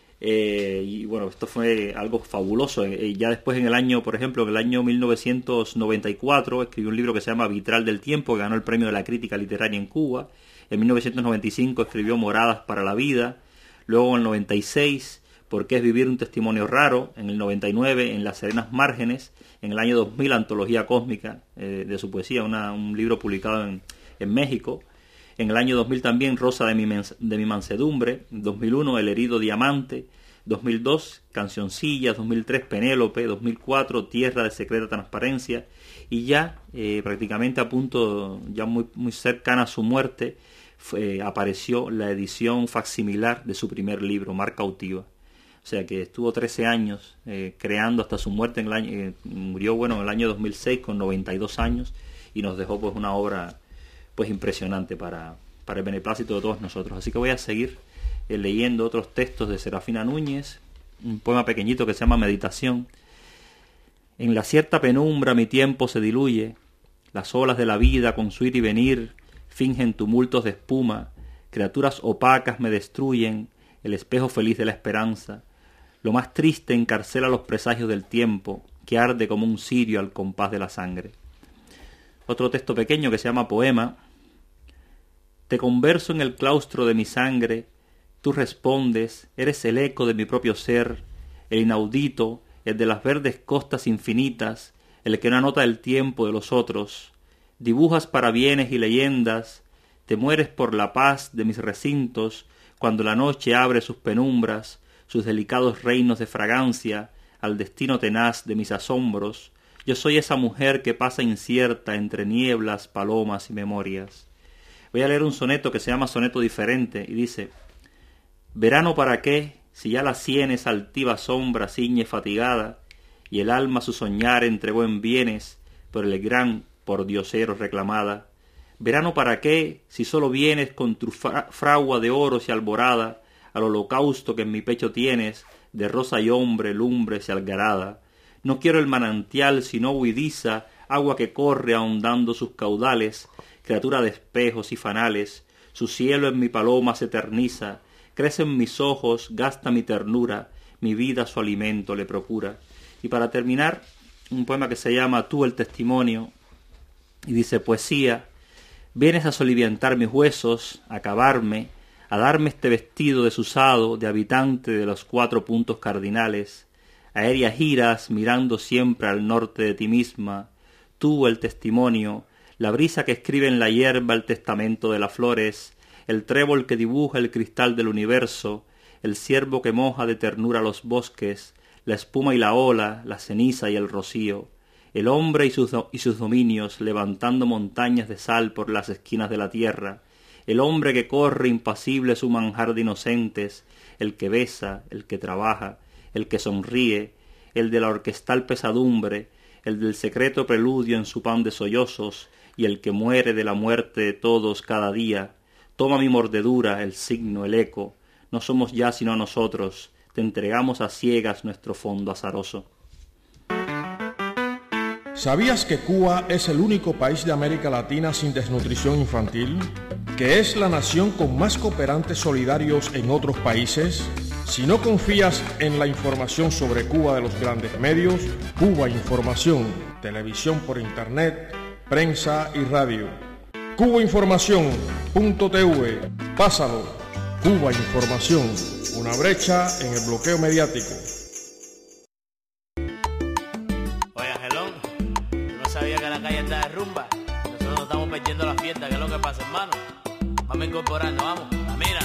Eh, y bueno, esto fue algo fabuloso. Eh, ya después en el año, por ejemplo, en el año mil novecientos noventa y cuatro, escribió un libro que se llama Vitral del Tiempo, que ganó el premio de la crítica literaria en Cuba. En mil novecientos noventa y cinco escribió Moradas para la Vida. Luego en el noventa y seis, ¿Por qué es vivir un testimonio raro? En el noventa y nueve, En las serenas márgenes. En el año dos mil, Antología cósmica eh, de su poesía, una, un libro publicado en, en México. En el año dos mil también Rosa de mi, de mi mansedumbre. En dos mil uno El herido diamante. dos mil dos Cancioncillas. dos mil tres Penélope. dos mil cuatro Tierra de secreta transparencia. Y ya eh, prácticamente a punto, ya muy, muy cercana a su muerte, fue, apareció la edición facsimilar de su primer libro, Mar Cautiva. O sea que estuvo trece años eh, creando hasta su muerte. En el año, eh, murió bueno en el año dos mil seis con noventa y dos años, y nos dejó pues una obra pues impresionante para, para el beneplácito de todos nosotros. Así que voy a seguir eh, leyendo otros textos de Serafina Núñez, un poema pequeñito que se llama Meditación. En la cierta penumbra mi tiempo se diluye, las olas de la vida con su ir y venir fingen tumultos de espuma, criaturas opacas me destruyen, el espejo feliz de la esperanza. Lo más triste encarcela los presagios del tiempo, que arde como un cirio al compás de la sangre. Otro texto pequeño que se llama Poema. Te converso en el claustro de mi sangre, tú respondes, eres el eco de mi propio ser, el inaudito, el de las verdes costas infinitas, el que no anota el tiempo de los otros. Dibujas parabienes y leyendas, te mueres por la paz de mis recintos, cuando la noche abre sus penumbras, sus delicados reinos de fragancia, al destino tenaz de mis asombros. Yo soy esa mujer que pasa incierta entre nieblas, palomas y memorias. Voy a leer un soneto que se llama Soneto Diferente, y dice: Verano para qué, si ya las sienes altiva sombra ciñe fatigada, y el alma su soñar entregó en bienes, por el gran pordiosero reclamada. Verano para qué, si solo vienes con tu fra fragua de oros y alborada, al holocausto que en mi pecho tienes, de rosa y hombre, lumbres y algarada. No quiero el manantial, sino huidiza, agua que corre ahondando sus caudales, criatura de espejos y fanales. Su cielo en mi paloma se eterniza, crece en mis ojos, gasta mi ternura, mi vida su alimento le procura. Y para terminar, un poema que se llama Tú el testimonio, y dice: Poesía, vienes a soliviantar mis huesos, a acabarme, a darme este vestido desusado de habitante de los cuatro puntos cardinales. Aéreas giras mirando siempre al norte de ti misma, tú el testimonio, la brisa que escribe en la hierba el testamento de las flores, el trébol que dibuja el cristal del universo, el ciervo que moja de ternura los bosques, la espuma y la ola, la ceniza y el rocío, el hombre y sus, y sus dominios levantando montañas de sal por las esquinas de la tierra, el hombre que corre impasible su manjar de inocentes, el que besa, el que trabaja, el que sonríe, el de la orquestal pesadumbre, el del secreto preludio en su pan de sollozos, y el que muere de la muerte de todos cada día. Toma mi mordedura, el signo, el eco, no somos ya sino nosotros, te entregamos a ciegas nuestro fondo azaroso. ¿Sabías que Cuba es el único país de América Latina sin desnutrición infantil? ¿Que es la nación con más cooperantes solidarios en otros países? Si no confías en la información sobre Cuba de los grandes medios, Cuba Información, televisión por internet, prensa y radio. Cuba Información punto t v, pásalo. Cuba Información, una brecha en el bloqueo mediático. Oye, Angelón, ¿tú no sabías que la calle está de rumba? Nosotros estamos perdiendo la fiesta, ¿qué es lo que pasa, hermano? Vamos incorporando, vamos, camina.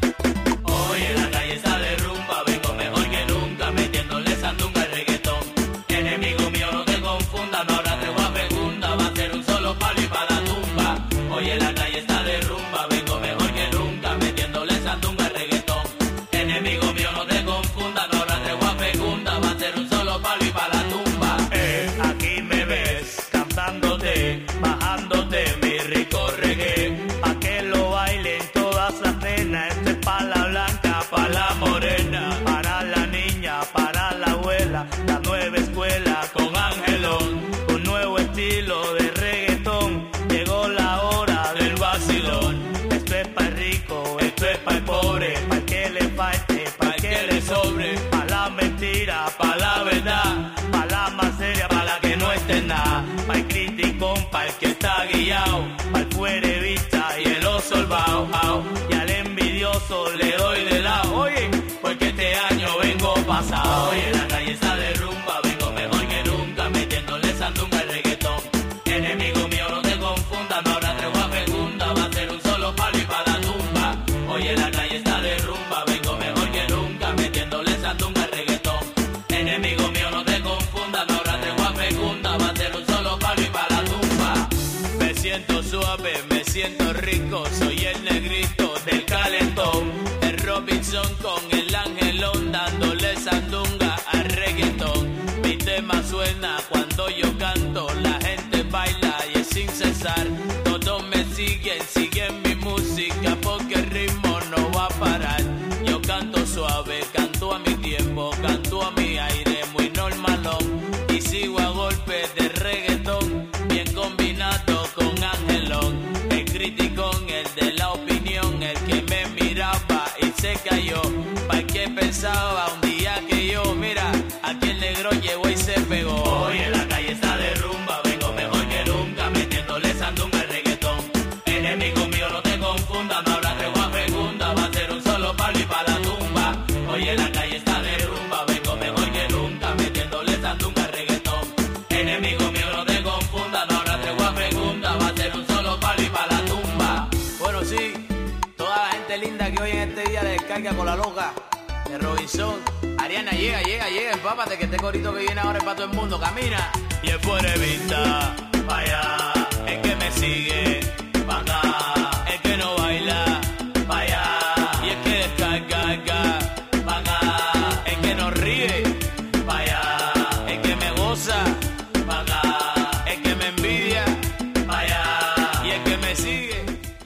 Oye, la calle está de rumba, vengo mejor que nunca, metiéndole sandunga al reggaetón. Enemigo mío, no te confundas, no habrá tregua fecunda, va a ser un solo palo y para la tumba. Oye, la calle está de rumba, vengo mejor que nunca, metiéndole sandunga al reggaetón. Enemigo mío, no te confundas, no habrá tregua fecunda, va a ser un solo palo y para la tumba. Eh, aquí me ves, cantándote, bajándote mi rico reggae, pa' que lo bailen todas las nenas, este es pa' la blanca, pa' la morena, para la niña, para la abuela, la nueva escuela con Angelón, un nuevo estilo de reggaetón, llegó la hora del vacilón, esto es pa' el rico, esto es pa' el pobre, pa' el que le falte, pa' el que le sobre, pa' la mentira, pa' la verdad, pa' la más seria, pa' la que no esté nada, pa' el criticón, pa' el que está guiado, pa' el fuerevista y el oso olvao, y al envidioso le doy de lado, oye, porque este año vengo pasado, oye, la calle está de rumba, vengo mejor que nunca, metiéndole sandunga al reggaetón, enemigo mío no te confundas, no habrá tregua fecunda, va a ser un solo palo y para la tumba, oye, la calle está de rumba, vengo mejor que nunca, metiéndole sandunga al reggaetón, enemigo mío no te confundas, no habrá tregua fecunda, va a ser un solo palo y para la tumba, me siento suave, me siento rico, soy el negrito del calentón, el Robinson con el Angelón, dándole sandunga al reggaetón, mi tema suena cuando yo canto, la gente baila y es sin cesar, todos me siguen, siguen mi música, porque el ritmo no va a parar, yo canto suave, canto a mi tiempo, canto a mi aire, muy normalón, y sigo a golpe de reggaetón, bien combinado con Angelón, el criticón, el de la opinión, el que me miraba y se cayó, pa' que pensaba un día que yo, mira, aquí el negro llegó y se pegó, oye, la calle está de rumba, vengo mejor que nunca, metiéndole sandunga al reggaetón, enemigo mío no te confundas, no habrá tregua fecunda, va a ser un solo palo y para la tumba, oye, la calle está de rumba, vengo mejor que nunca, metiéndole sandunga al reggaetón, enemigo mío no te confundas, no habrá tregua fecunda, va a ser un solo palo y para la tumba. Bueno, sí, toda la gente linda que hoy en este día le descarga con la loca de Robinson. Ariana, llega, llega, llega, empápate, que este corito que viene ahora es para todo el mundo, camina. Y el fuerevista, vaya, el que me sigue, pa' acá, el que no baila, vaya, y el que descarga, pa' acá, el que no ríe, vaya, el que me goza, pa' acá, el que me envidia, vaya, y el que me sigue.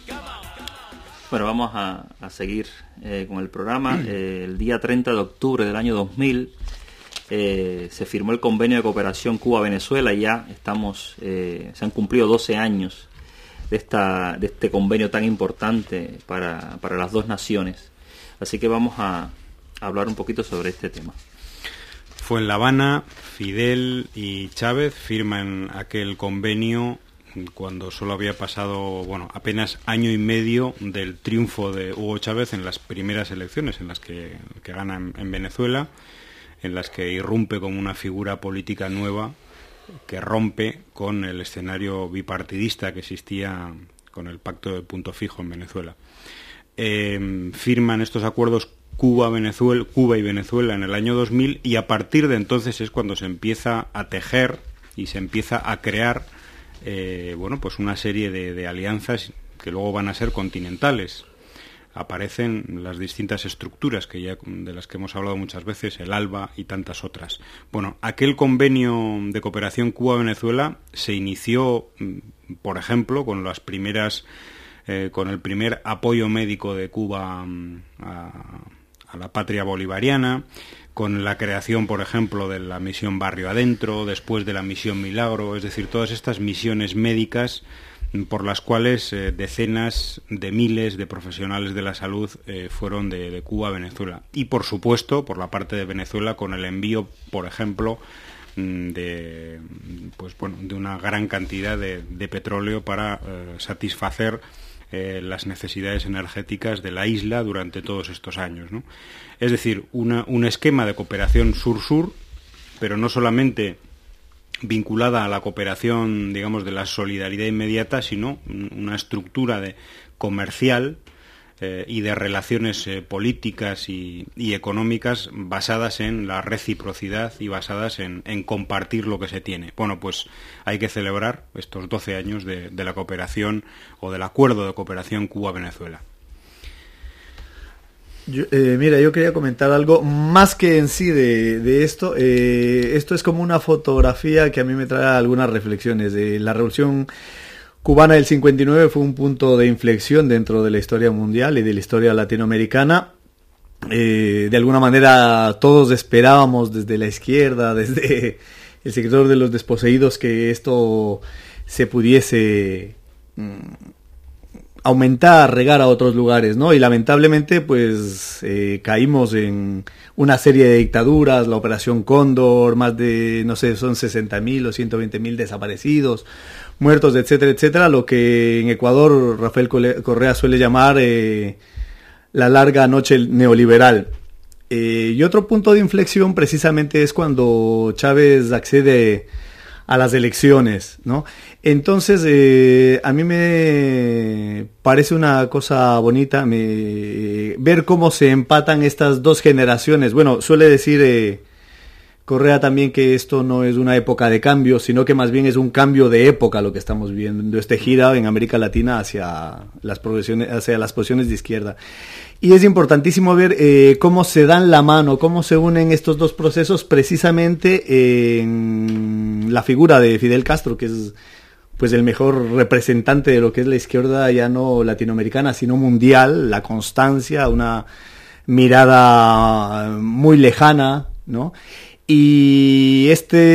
Bueno, vamos a, a seguir eh, con el programa. Eh, el día treinta de octubre del año dos mil eh, se firmó el convenio de cooperación Cuba-Venezuela y ya estamos, eh, se han cumplido doce años de, esta, de este convenio tan importante para, para las dos naciones. Así que vamos a, a hablar un poquito sobre este tema. Fue en La Habana, Fidel y Chávez firman aquel convenio cuando solo había pasado, bueno, apenas año y medio del triunfo de Hugo Chávez en las primeras elecciones en las que, que gana en, en Venezuela, en las que irrumpe como una figura política nueva que rompe con el escenario bipartidista que existía con el pacto de punto fijo en Venezuela. Eh, firman estos acuerdos Cuba, Venezuela, Cuba y Venezuela en el año dos mil, y a partir de entonces es cuando se empieza a tejer y se empieza a crear eh, bueno, pues una serie de, de alianzas que luego van a ser continentales. Aparecen las distintas estructuras que ya de las que hemos hablado muchas veces, el ALBA y tantas otras. Bueno, aquel convenio de cooperación Cuba-Venezuela se inició, por ejemplo, con las primeras, eh, con el primer apoyo médico de Cuba a, a la patria bolivariana, con la creación, por ejemplo, de la misión Barrio Adentro, después de la misión Milagro, es decir, todas estas misiones médicas por las cuales eh, decenas de miles de profesionales de la salud eh, fueron de, de Cuba a Venezuela. Y, por supuesto, por la parte de Venezuela, con el envío, por ejemplo, de, pues, bueno, de una gran cantidad de, de petróleo para eh, satisfacer eh, las necesidades energéticas de la isla durante todos estos años, ¿no? Es decir, una, un esquema de cooperación sur-sur, pero no solamente vinculada a la cooperación, digamos, de la solidaridad inmediata, sino una estructura de comercial eh, y de relaciones eh, políticas y, y económicas basadas en la reciprocidad y basadas en, en compartir lo que se tiene. Bueno, pues hay que celebrar estos doce años de, de la cooperación o del acuerdo de cooperación Cuba-Venezuela. Yo, eh, mira, yo quería comentar algo más que en sí de, de esto. Eh, esto es como una fotografía que a mí me trae algunas reflexiones. De la Revolución Cubana del cincuenta y nueve fue un punto de inflexión dentro de la historia mundial y de la historia latinoamericana. Eh, de alguna manera todos esperábamos desde la izquierda, desde el sector de los desposeídos, que esto se pudiese mmm, aumentar, regar a otros lugares, ¿no? Y lamentablemente, pues, eh, caímos en una serie de dictaduras, la Operación Cóndor, más de, no sé, son sesenta mil o ciento veinte mil desaparecidos, muertos, etcétera, etcétera, lo que en Ecuador Rafael Correa suele llamar eh, la larga noche neoliberal. Eh, y otro punto de inflexión precisamente es cuando Chávez accede a las elecciones, ¿no? Entonces, eh, a mí me parece una cosa bonita me, ver cómo se empatan estas dos generaciones. Bueno, suele decir eh, Correa también que esto no es una época de cambio, sino que más bien es un cambio de época lo que estamos viendo, este gira en América Latina hacia las progresiones, hacia las posiciones de izquierda. Y es importantísimo ver eh, cómo se dan la mano, cómo se unen estos dos procesos precisamente en la figura de Fidel Castro, que es pues el mejor representante de lo que es la izquierda ya no latinoamericana, sino mundial, la constancia, una mirada muy lejana, ¿no? Y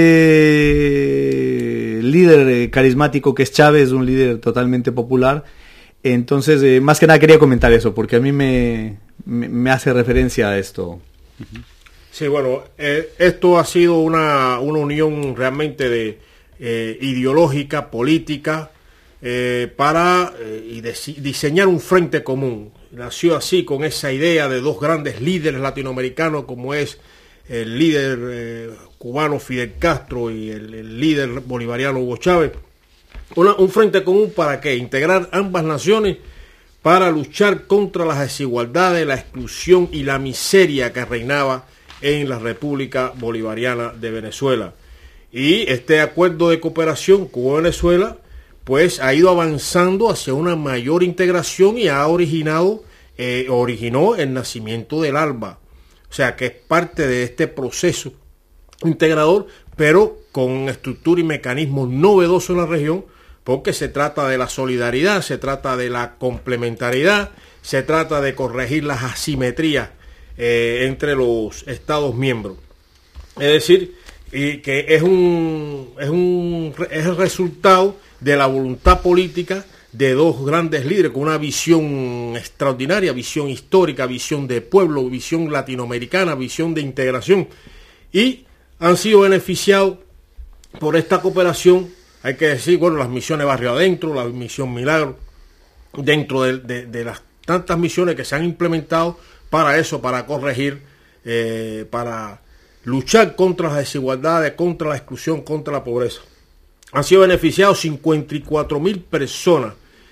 este líder carismático que es Chávez, un líder totalmente popular. Entonces, eh, más que nada quería comentar eso, porque a mí me, me, me hace referencia a esto. Sí, bueno, eh, esto ha sido una, una unión realmente de eh, ideológica, política, eh, para eh, y de, diseñar un frente común. Nació así, con esa idea de dos grandes líderes latinoamericanos, como es el líder eh, cubano Fidel Castro y el, el líder bolivariano Hugo Chávez. Una, un frente común para qué, integrar ambas naciones para luchar contra las desigualdades, la exclusión y la miseria que reinaba en la República Bolivariana de Venezuela. Y este acuerdo de cooperación Cuba-Venezuela pues ha ido avanzando hacia una mayor integración y ha originado, eh, originó el nacimiento del ALBA. O sea que es parte de este proceso integrador, pero con estructura y mecanismos novedosos en la región, porque se trata de la solidaridad, se trata de la complementariedad, se trata de corregir las asimetrías eh, entre los Estados miembros. Es decir, y que es un, es un es el resultado de la voluntad política de dos grandes líderes con una visión extraordinaria, visión histórica, visión de pueblo, visión latinoamericana, visión de integración, y han sido beneficiados por esta cooperación. Hay que decir, bueno, las misiones Barrio Adentro, la misión Milagro, dentro de, de, de las tantas misiones que se han implementado para eso, para corregir, eh, para luchar contra las desigualdades, contra la exclusión, contra la pobreza. Han sido beneficiados cincuenta y cuatro mil personas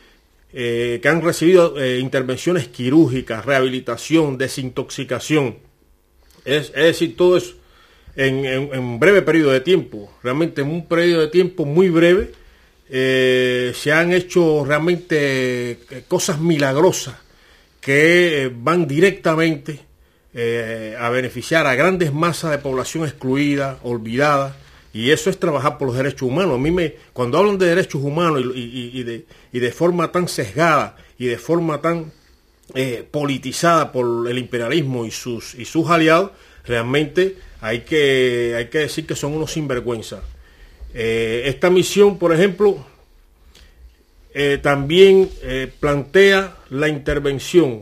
eh, que han recibido eh, intervenciones quirúrgicas, rehabilitación, desintoxicación. Es, es decir, todo eso en, en, en breve periodo de tiempo, realmente en un periodo de tiempo muy breve, eh, se han hecho realmente eh, cosas milagrosas que eh, van directamente eh, a beneficiar a grandes masas de población excluida, olvidada, y eso es trabajar por los derechos humanos. A mí me, cuando hablan de derechos humanos y, y, y, de, y de forma tan sesgada y de forma tan eh, politizada por el imperialismo y sus, y sus aliados, realmente hay que, hay que decir que son unos sinvergüenzas. Eh, esta misión, por ejemplo, eh, también eh, plantea la intervención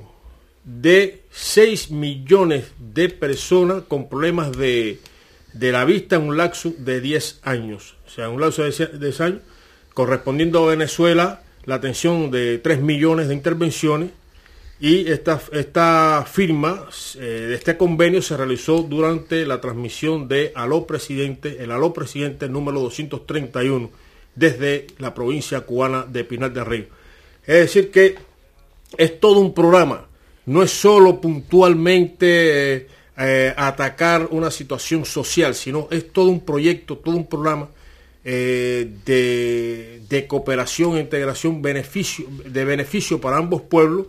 de seis millones de personas con problemas de, de la vista en un lapso de diez años. O sea, en un lapso de diez años, correspondiendo a Venezuela, la atención de tres millones de intervenciones. Y esta, esta firma eh, de este convenio se realizó durante la transmisión de Aló Presidente, el Aló Presidente número doscientos treinta y uno, desde la provincia cubana de Pinar del Río. Es decir que es todo un programa, no es solo puntualmente eh, eh, atacar una situación social, sino es todo un proyecto, todo un programa eh, de, de cooperación e integración beneficio, de beneficio para ambos pueblos,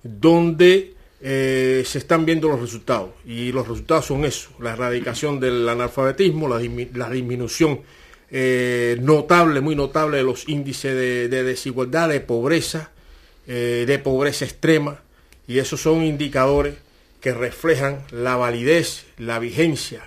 donde eh, se están viendo los resultados, y los resultados son eso: la erradicación del analfabetismo, la, la disminución eh, notable, muy notable de los índices de, de desigualdad, de pobreza, eh, de pobreza extrema, y esos son indicadores que reflejan la validez, la vigencia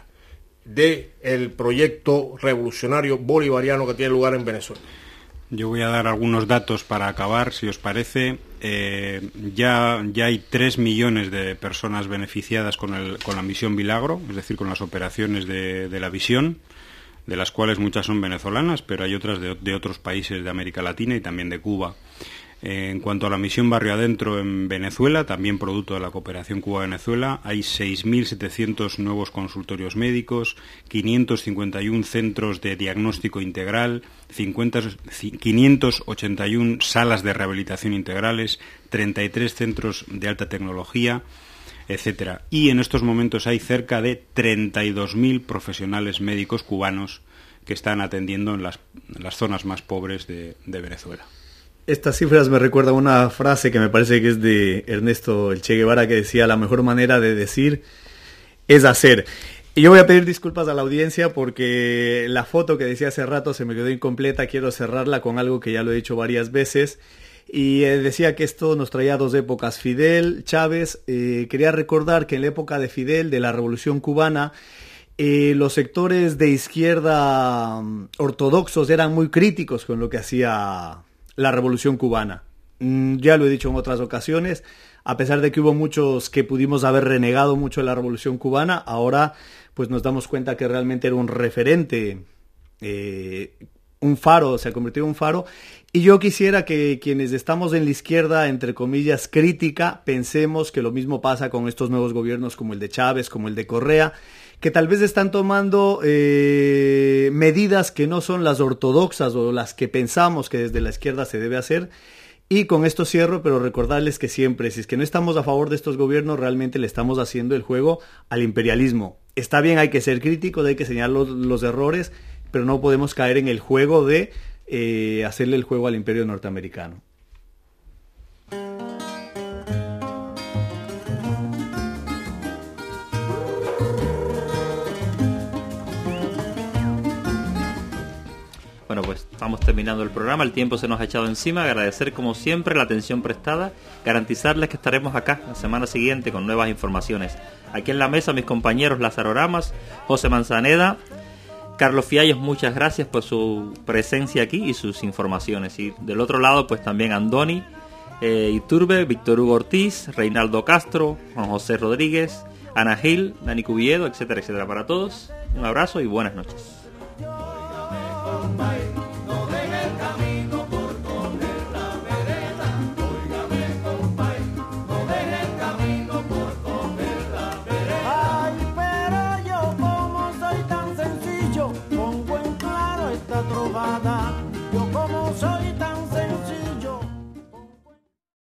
del proyecto revolucionario bolivariano que tiene lugar en Venezuela. Yo voy a dar algunos datos para acabar, si os parece. Eh, ya, ya hay tres millones de personas beneficiadas con, el, con la misión Milagro, es decir, con las operaciones de, de la visión, de las cuales muchas son venezolanas, pero hay otras de, de otros países de América Latina y también de Cuba. Eh, en cuanto a la misión Barrio Adentro en Venezuela, también producto de la cooperación Cuba-Venezuela, hay seis mil setecientos nuevos consultorios médicos, quinientos cincuenta y uno centros de diagnóstico integral, cincuenta, quinientas ochenta y una salas de rehabilitación integrales, treinta y tres centros de alta tecnología, etcétera. Y en estos momentos hay cerca de treinta y dos mil profesionales médicos cubanos que están atendiendo en las, en las zonas más pobres de, de Venezuela. Estas cifras me recuerdan una frase que me parece que es de Ernesto el Che Guevara, que decía: la mejor manera de decir es hacer. Y yo voy a pedir disculpas a la audiencia porque la foto que decía hace rato se me quedó incompleta. Quiero cerrarla con algo que ya lo he dicho varias veces. Y eh, decía que esto nos traía dos épocas: Fidel, Chávez. Eh, quería recordar que en la época de Fidel, de la Revolución Cubana, eh, los sectores de izquierda um, ortodoxos eran muy críticos con lo que hacía la Revolución Cubana. Mm, ya lo he dicho en otras ocasiones, a pesar de que hubo muchos que pudimos haber renegado mucho de la Revolución Cubana, ahora pues nos damos cuenta que realmente era un referente, eh, un faro, se ha convertido en un faro. Y yo quisiera que quienes estamos en la izquierda, entre comillas, crítica, pensemos que lo mismo pasa con estos nuevos gobiernos como el de Chávez, como el de Correa, que tal vez están tomando eh, medidas que no son las ortodoxas o las que pensamos que desde la izquierda se debe hacer. Y con esto cierro, pero recordarles que siempre, si es que no estamos a favor de estos gobiernos, realmente le estamos haciendo el juego al imperialismo. Está bien, hay que ser críticos, hay que señalar los, los errores, pero no podemos caer en el juego de eh, hacerle el juego al imperio norteamericano. Bueno, pues estamos terminando el programa, el tiempo se nos ha echado encima. Agradecer como siempre la atención prestada, garantizarles que estaremos acá la semana siguiente con nuevas informaciones. Aquí en la mesa mis compañeros Lázaro Ramas, José Manzaneda, Carlos Fiallos, muchas gracias por su presencia aquí y sus informaciones. Y del otro lado pues también Andoni eh, Iturbe, Víctor Hugo Ortiz, Reinaldo Castro, Juan José Rodríguez, Ana Gil, Dani Cubiedo, etcétera, etcétera. Para todos, un abrazo y buenas noches.